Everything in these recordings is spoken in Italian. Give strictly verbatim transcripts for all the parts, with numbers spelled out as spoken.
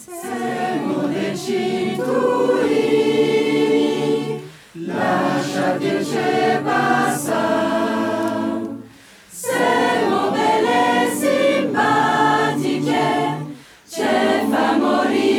Siamo dei cinturini, lasciati il ce passare. Siamo belle simpatiche, ce famo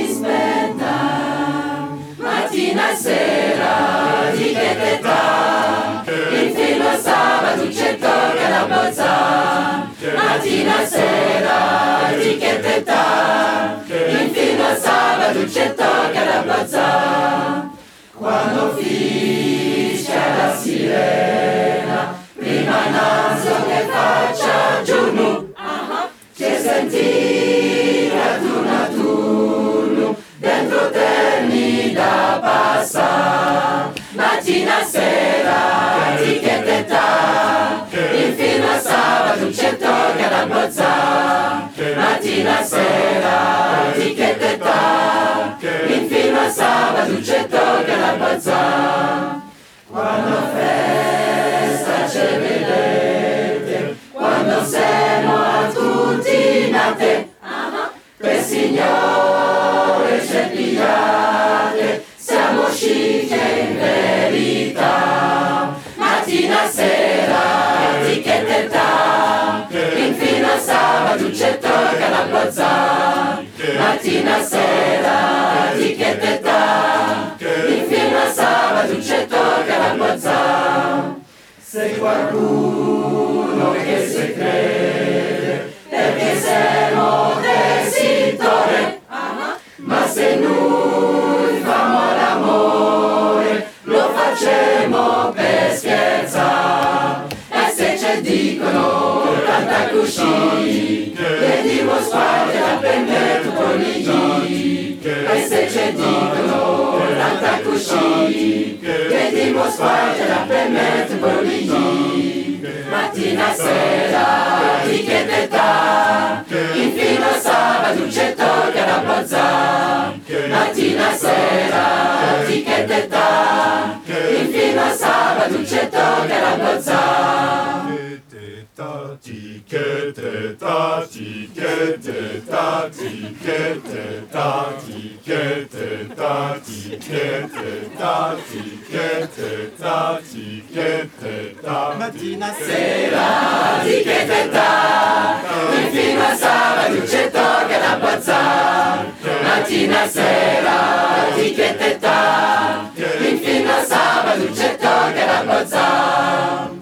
rispettare. Mattina e sera, di che t'età, infino a sabato ci tocca la bozza. Mattina e sera, di che t'età, infino a sabato ci tocca la bozza. Quando fischia la sirena, prima naso che faccia giorno, che sentire a turno a turno, dentro terni da passare. Mattina e sera, di che t'età, infino a sabato ci tocca la bozza. Mattina e sera, di che t'età, infino a sabato ci tocca la bozza. Quando festa ci vedete, quando siamo a tutti nate, per signore ci pigliate, siamo chic in verità. Mattina e sera, di che t'età, infino a sabato ci tocca la bozza. Mattina e sera, di che t'età, infino a sabato ci tocca la bozza. Se qualcuno che si crede, perché siamo desittore, ma se noi famo l'amore, lo facciamo per scherzare. E se ci dicono tanta così, che dimostrate la permetto con gli. E se ci dicono tanta così, che dimostrate la permetto con gli. Mattina e sera, di che t'età, infino a sabato ci tocca la bozza. Mattina e sera, di che t'età, infino a sabato ci tocca la bozza. Etichetta, etichetta, etichetta, etichetta, etichetta, etichetta, etichetta. Mattina e sera, di che t'età, infino a sabato ci tocca la bozza. Mattina e sera, di che t'età, infino a sabato ci tocca la bozza.